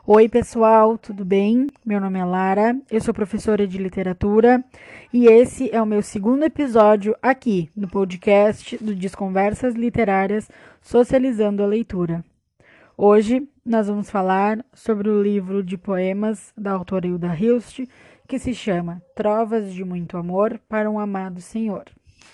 Oi, pessoal, tudo bem? Meu nome é Lara, eu sou professora de literatura e esse é o meu segundo episódio aqui no podcast do Desconversas Literárias Socializando a Leitura. Hoje nós vamos falar sobre o livro de poemas da autora Hilda Hilst, que se chama Trovas de Muito Amor para um Amado Senhor.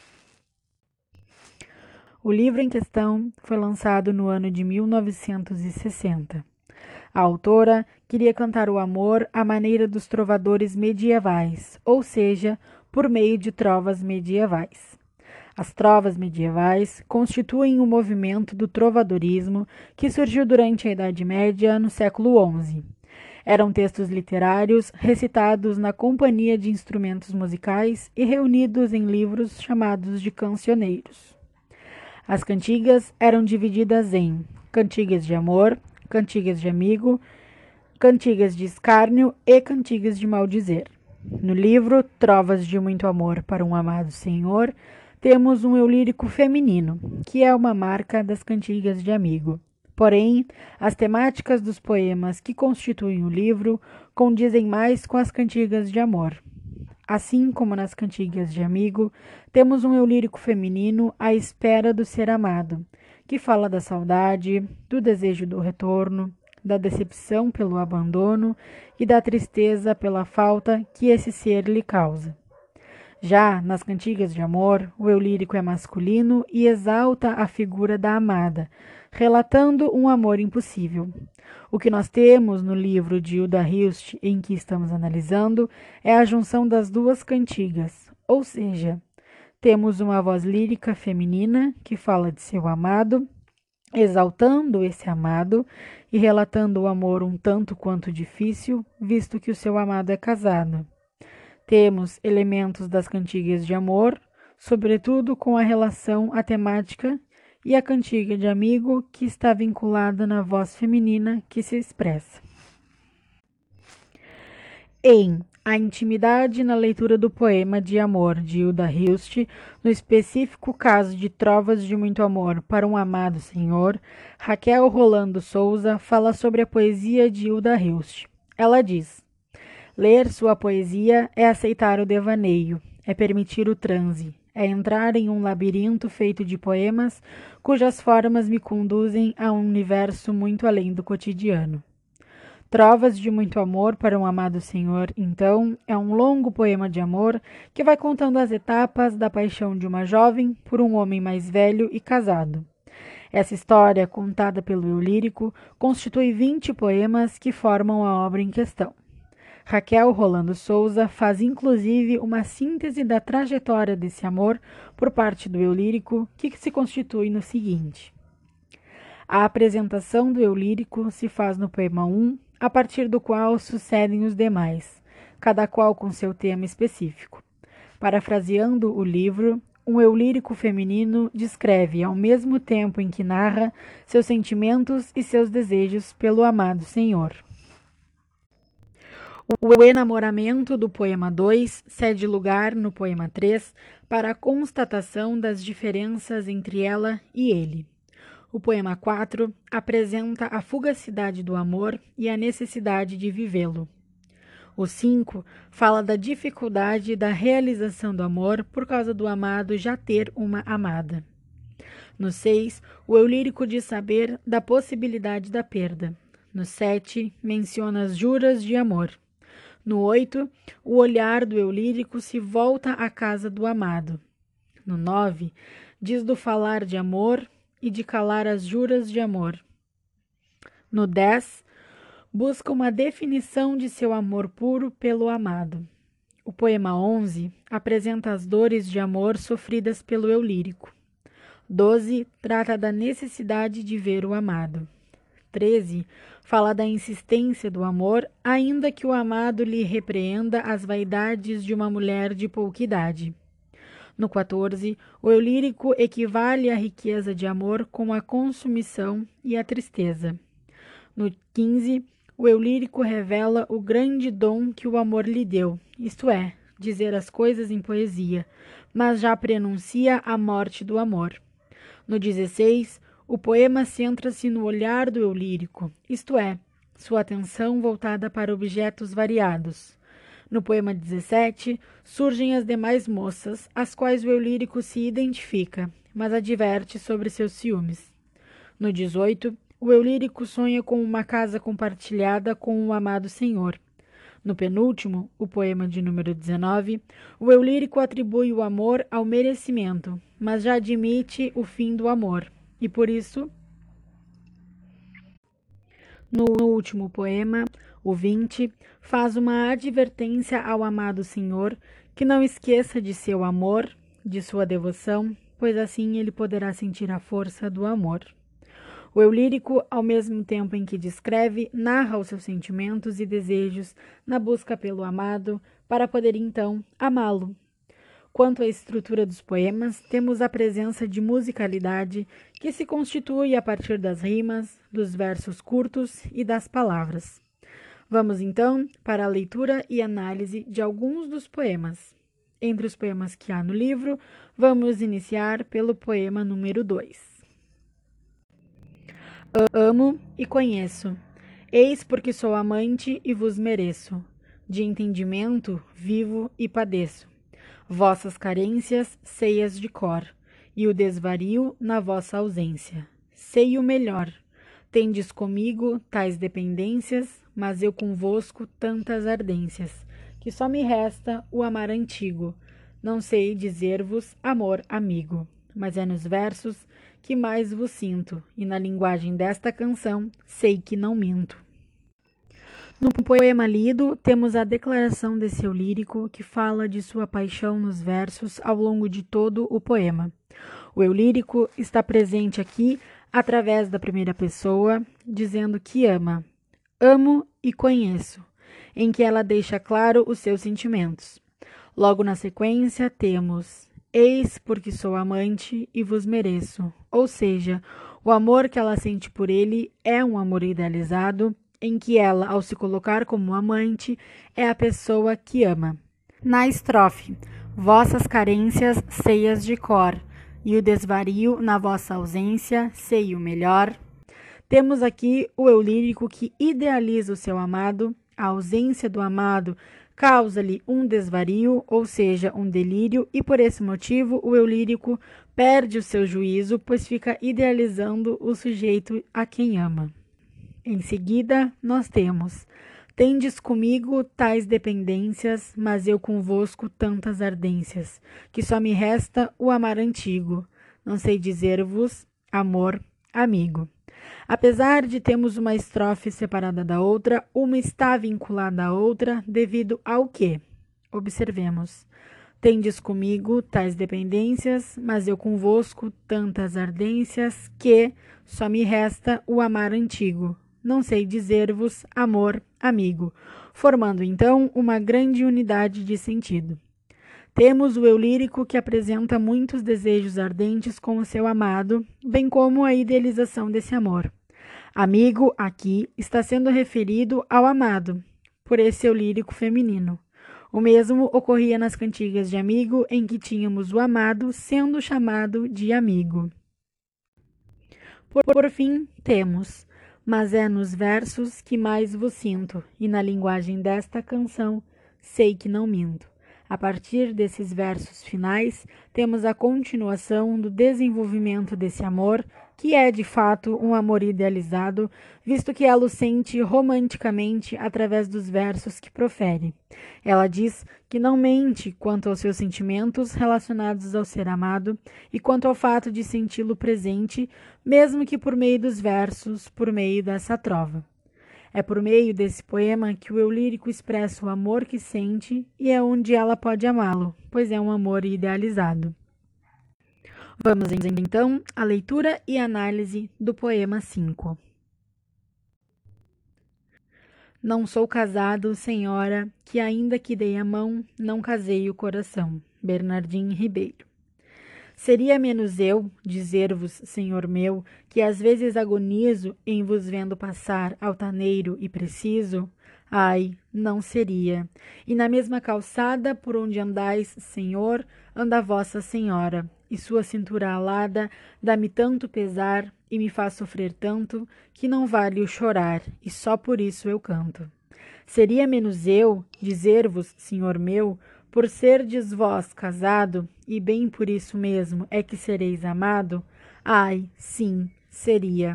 O livro em questão foi lançado no ano de 1960. A autora queria cantar o amor à maneira dos trovadores medievais, ou seja, por meio de trovas medievais. As trovas medievais constituem um movimento do trovadorismo que surgiu durante a Idade Média, no século XI. Eram textos literários recitados na companhia de instrumentos musicais e reunidos em livros chamados de cancioneiros. As cantigas eram divididas em cantigas de amor, cantigas de amigo, cantigas de escárnio e cantigas de maldizer. No livro Trovas de Muito Amor para um Amado Senhor, temos um eu lírico feminino, que é uma marca das cantigas de amigo. Porém, as temáticas dos poemas que constituem o livro condizem mais com as cantigas de amor. Assim como nas cantigas de amigo, temos um eu lírico feminino à espera do ser amado, que fala da saudade, do desejo do retorno, da decepção pelo abandono e da tristeza pela falta que esse ser lhe causa. Já nas cantigas de amor, o eu lírico é masculino e exalta a figura da amada, relatando um amor impossível. O que nós temos no livro de Hilda Hilst, em que estamos analisando, é a junção das duas cantigas, ou seja, temos uma voz lírica feminina que fala de seu amado, exaltando esse amado e relatando o amor um tanto quanto difícil, visto que o seu amado é casado. Temos elementos das cantigas de amor, sobretudo com a relação à temática e a cantiga de amigo, que está vinculada na voz feminina que se expressa. Em A Intimidade na Leitura do Poema de Amor, de Hilda Hilst, no específico caso de Trovas de Muito Amor para um Amado Senhor, Raquel Rolando Souza fala sobre a poesia de Hilda Hilst. Ela diz: ler sua poesia é aceitar o devaneio, é permitir o transe, é entrar em um labirinto feito de poemas cujas formas me conduzem a um universo muito além do cotidiano. Trovas de Muito Amor para um Amado Senhor, então, é um longo poema de amor que vai contando as etapas da paixão de uma jovem por um homem mais velho e casado. Essa história, contada pelo eu lírico, constitui 20 poemas que formam a obra em questão. Raquel Rolando Souza faz inclusive uma síntese da trajetória desse amor por parte do eu lírico, que se constitui no seguinte. A apresentação do eu lírico se faz no poema 1, a partir do qual sucedem os demais, cada qual com seu tema específico. Parafraseando o livro, um eu lírico feminino descreve, ao mesmo tempo em que narra, seus sentimentos e seus desejos pelo amado Senhor. O enamoramento do poema 2 cede lugar no poema 3 para a constatação das diferenças entre ela e ele. O poema 4 apresenta a fugacidade do amor e a necessidade de vivê-lo. O 5 fala da dificuldade da realização do amor por causa do amado já ter uma amada. No 6, o eu lírico diz saber da possibilidade da perda. No 7, menciona as juras de amor. No 8, o olhar do eu lírico se volta à casa do amado. No 9, diz do falar de amor e de calar as juras de amor. No 10, busca uma definição de seu amor puro pelo amado. O poema 11 apresenta as dores de amor sofridas pelo eu lírico. 12 trata da necessidade de ver o amado. 13 fala da insistência do amor, ainda que o amado lhe repreenda as vaidades de uma mulher de pouca idade. No 14, o eu lírico equivale à riqueza de amor com a consumição e a tristeza. No 15, o eu lírico revela o grande dom que o amor lhe deu, isto é, dizer as coisas em poesia, mas já prenuncia a morte do amor. No 16, o poema centra-se no olhar do eu lírico, isto é, sua atenção voltada para objetos variados. No poema 17, surgem as demais moças, às quais o eu lírico se identifica, mas adverte sobre seus ciúmes. No 18, o eu lírico sonha com uma casa compartilhada com o amado senhor. No penúltimo, o poema de número 19, o eu lírico atribui o amor ao merecimento, mas já admite o fim do amor, e por isso, no último poema, o 20, faz uma advertência ao amado senhor que não esqueça de seu amor, de sua devoção, pois assim ele poderá sentir a força do amor. O eu lírico, ao mesmo tempo em que descreve, narra os seus sentimentos e desejos na busca pelo amado, para poder então amá-lo. Quanto à estrutura dos poemas, temos a presença de musicalidade que se constitui a partir das rimas, dos versos curtos e das palavras. Vamos então para a leitura e análise de alguns dos poemas. Entre os poemas que há no livro, vamos iniciar pelo poema número 2. Amo e conheço, eis porque sou amante e vos mereço, de entendimento vivo e padeço, vossas carências ceias de cor, e o desvario na vossa ausência. Sei o melhor, tendes comigo tais dependências, mas eu convosco tantas ardências, que só me resta o amar antigo, não sei dizer-vos amor amigo, mas é nos versos que mais vos sinto, e na linguagem desta canção sei que não minto. No poema lido, temos a declaração desse eu lírico que fala de sua paixão nos versos ao longo de todo o poema. O eu lírico está presente aqui através da primeira pessoa, dizendo que ama. Amo e conheço, em que ela deixa claro os seus sentimentos. Logo na sequência temos eis porque sou amante e vos mereço, ou seja, o amor que ela sente por ele é um amor idealizado, em que ela, ao se colocar como amante, é a pessoa que ama. Na estrofe, vossas carências ceias de cor, e o desvario na vossa ausência sei o melhor. Temos aqui o eu lírico que idealiza o seu amado, a ausência do amado causa-lhe um desvario, ou seja, um delírio, e por esse motivo o eu lírico perde o seu juízo, pois fica idealizando o sujeito a quem ama. Em seguida, nós temos: tendes comigo tais dependências, mas eu convosco tantas ardências, que só me resta o amar antigo. Não sei dizer-vos amor amigo. Apesar de termos uma estrofe separada da outra, uma está vinculada à outra devido ao quê? Observemos. Tendes comigo tais dependências, mas eu convosco tantas ardências que só me resta o amar antigo. Não sei dizer-vos amor amigo, formando então uma grande unidade de sentido. Temos o eu lírico que apresenta muitos desejos ardentes com o seu amado, bem como a idealização desse amor. Amigo, aqui, está sendo referido ao amado, por esse eu lírico feminino. O mesmo ocorria nas cantigas de amigo, em que tínhamos o amado sendo chamado de amigo. Por fim, temos: mas é nos versos que mais vos sinto, e na linguagem desta canção sei que não minto. A partir desses versos finais, temos a continuação do desenvolvimento desse amor, que é de fato um amor idealizado, visto que ela o sente romanticamente através dos versos que profere. Ela diz que não mente quanto aos seus sentimentos relacionados ao ser amado e quanto ao fato de senti-lo presente, mesmo que por meio dos versos, por meio dessa trova. É por meio desse poema que o eu lírico expressa o amor que sente e é onde ela pode amá-lo, pois é um amor idealizado. Vamos então à leitura e análise do poema 5. Não sou casado, senhora, que ainda que dei a mão, não casei o coração. Bernardim Ribeiro. Seria menos eu dizer-vos, senhor meu, que às vezes agonizo em vos vendo passar altaneiro e preciso? Ai, não seria. E na mesma calçada por onde andais, senhor, anda vossa senhora. e sua cintura alada dá-me tanto pesar e me faz sofrer tanto que não vale o chorar, e só por isso eu canto. Seria menos eu dizer-vos, senhor meu, por serdes vós casado, e bem por isso mesmo é que sereis amado? Ai, sim, seria.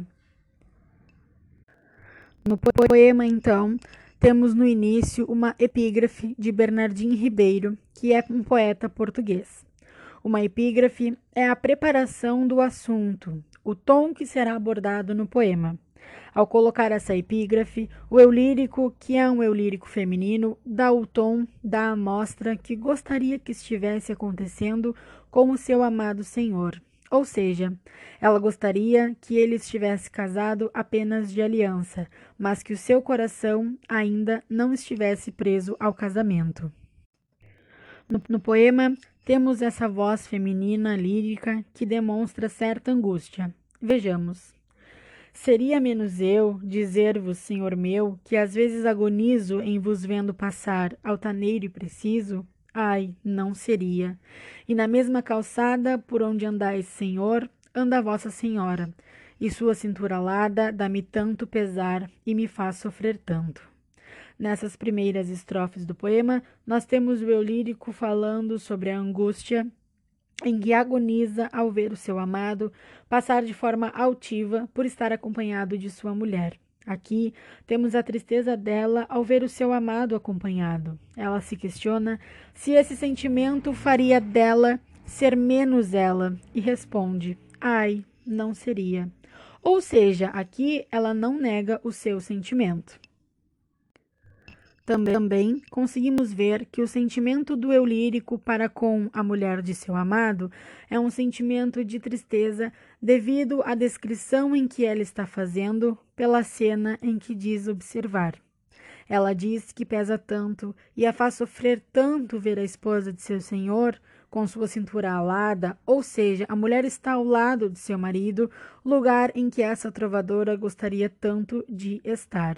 No poema, então, temos no início uma epígrafe de Bernardino Ribeiro, que é um poeta português. Uma epígrafe é a preparação do assunto, o tom que será abordado no poema. Ao colocar essa epígrafe, o eu lírico, que é um eu lírico feminino, dá o tom, dá a mostra que gostaria que estivesse acontecendo com o seu amado senhor. Ou seja, ela gostaria que ele estivesse casado apenas de aliança, mas que o seu coração ainda não estivesse preso ao casamento. No poema, temos essa voz feminina lírica que demonstra certa angústia. Vejamos. Seria menos eu dizer-vos, senhor meu, que às vezes agonizo em vos vendo passar, altaneiro e preciso? Ai, não seria. E na mesma calçada por onde andais, senhor, anda vossa senhora, e sua cintura alada dá-me tanto pesar e me faz sofrer tanto. Nessas primeiras estrofes do poema, nós temos o eu lírico falando sobre a angústia em que agoniza ao ver o seu amado passar de forma altiva por estar acompanhado de sua mulher. Aqui temos a tristeza dela ao ver o seu amado acompanhado. Ela se questiona se esse sentimento faria dela ser menos ela e responde: ai, não seria. Ou seja, aqui ela não nega o seu sentimento. Também conseguimos ver que o sentimento do eu lírico para com a mulher de seu amado é um sentimento de tristeza devido à descrição em que ela está fazendo pela cena em que diz observar. Ela diz que pesa tanto e a faz sofrer tanto ver a esposa de seu senhor com sua cintura alada, ou seja, a mulher está ao lado de seu marido, lugar em que essa trovadora gostaria tanto de estar.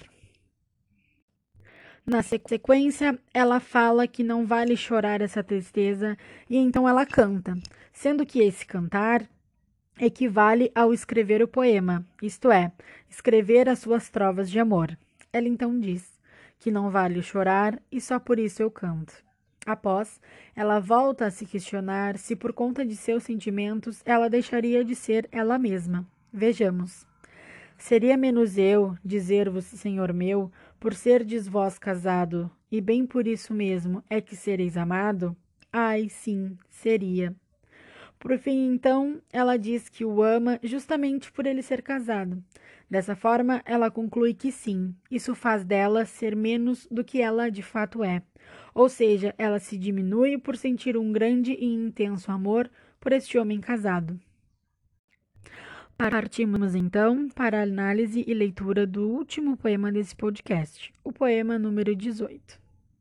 Na sequência, ela fala que não vale chorar essa tristeza e então ela canta, sendo que esse cantar equivale ao escrever o poema, isto é, escrever as suas trovas de amor. Ela então diz que não vale chorar e só por isso eu canto. Após, ela volta a se questionar se por conta de seus sentimentos ela deixaria de ser ela mesma. Vejamos. Seria menos eu dizer-vos, senhor meu, por serdes vós casado, e bem por isso mesmo é que sereis amado? Ai, sim, seria. Por fim, então, ela diz que o ama justamente por ele ser casado. Dessa forma, ela conclui que sim, isso faz dela ser menos do que ela de fato é. Ou seja, ela se diminui por sentir um grande e intenso amor por este homem casado. Partimos então para a análise e leitura do último poema desse podcast, o poema número 18.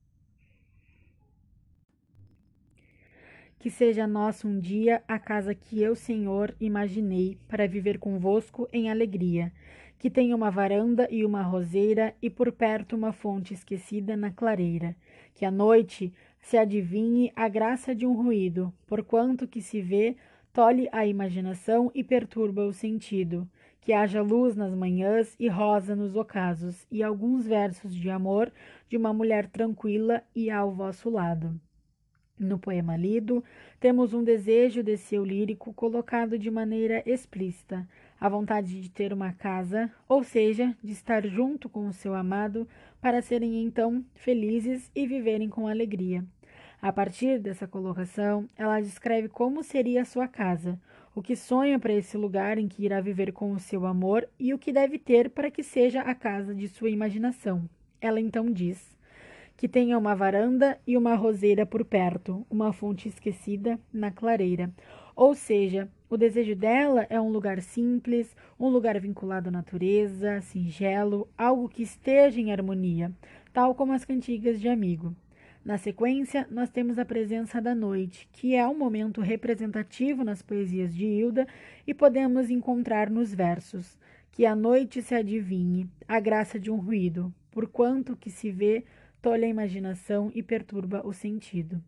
Que seja nosso um dia a casa que eu, Senhor, imaginei para viver convosco em alegria, que tenha uma varanda e uma roseira e por perto uma fonte esquecida na clareira, que à noite se adivinhe a graça de um ruído, porquanto que se vê tolhe a imaginação e perturba o sentido, que haja luz nas manhãs e rosa nos ocasos, e alguns versos de amor de uma mulher tranquila e ao vosso lado. No poema lido, temos um desejo desse eu lírico colocado de maneira explícita, a vontade de ter uma casa, ou seja, de estar junto com o seu amado para serem então felizes e viverem com alegria. A partir dessa colocação, ela descreve como seria a sua casa, o que sonha para esse lugar em que irá viver com o seu amor e o que deve ter para que seja a casa de sua imaginação. Ela então diz que tenha uma varanda e uma roseira por perto, uma fonte esquecida na clareira. Ou seja, o desejo dela é um lugar simples, um lugar vinculado à natureza, singelo, algo que esteja em harmonia, tal como as cantigas de amigo. Na sequência, nós temos a presença da noite, que é um momento representativo nas poesias de Hilda e podemos encontrar nos versos. Que a noite se adivinhe, a graça de um ruído, porquanto que se vê tolhe a imaginação e perturba o sentido.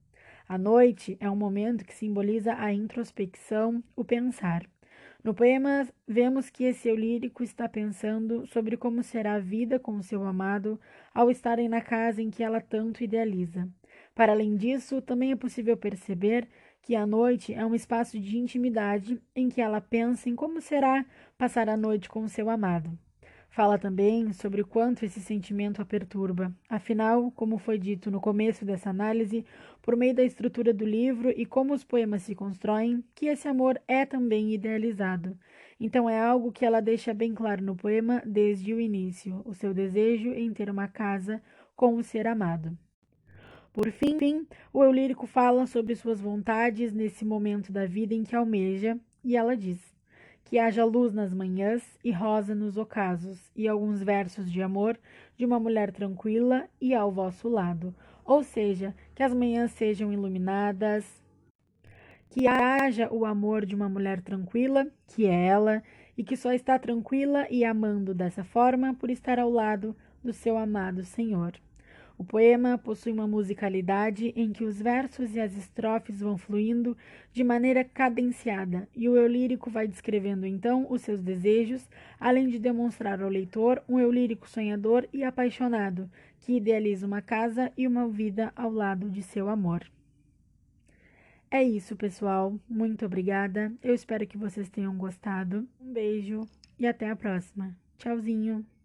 A noite é um momento que simboliza a introspecção, o pensar. No poema, vemos que esse eu lírico está pensando sobre como será a vida com o seu amado ao estarem na casa em que ela tanto idealiza. Para além disso, também é possível perceber que a noite é um espaço de intimidade em que ela pensa em como será passar a noite com o seu amado. Fala também sobre o quanto esse sentimento a perturba. Afinal, como foi dito no começo dessa análise, por meio da estrutura do livro e como os poemas se constroem, que esse amor é também idealizado. Então é algo que ela deixa bem claro no poema desde o início, o seu desejo em ter uma casa com o ser amado. Por fim, o eu lírico fala sobre suas vontades nesse momento da vida em que almeja, e ela diz: que haja luz nas manhãs e rosa nos ocasos, e alguns versos de amor de uma mulher tranquila e ao vosso lado. Ou seja, que as manhãs sejam iluminadas, que haja o amor de uma mulher tranquila, que é ela, e que só está tranquila e amando dessa forma por estar ao lado do seu amado Senhor. O poema possui uma musicalidade em que os versos e as estrofes vão fluindo de maneira cadenciada, e o eu lírico vai descrevendo então os seus desejos, além de demonstrar ao leitor um eu lírico sonhador e apaixonado, que idealiza uma casa e uma vida ao lado de seu amor. É isso, pessoal. Muito obrigada. Eu espero que vocês tenham gostado. Um beijo e até a próxima. Tchauzinho.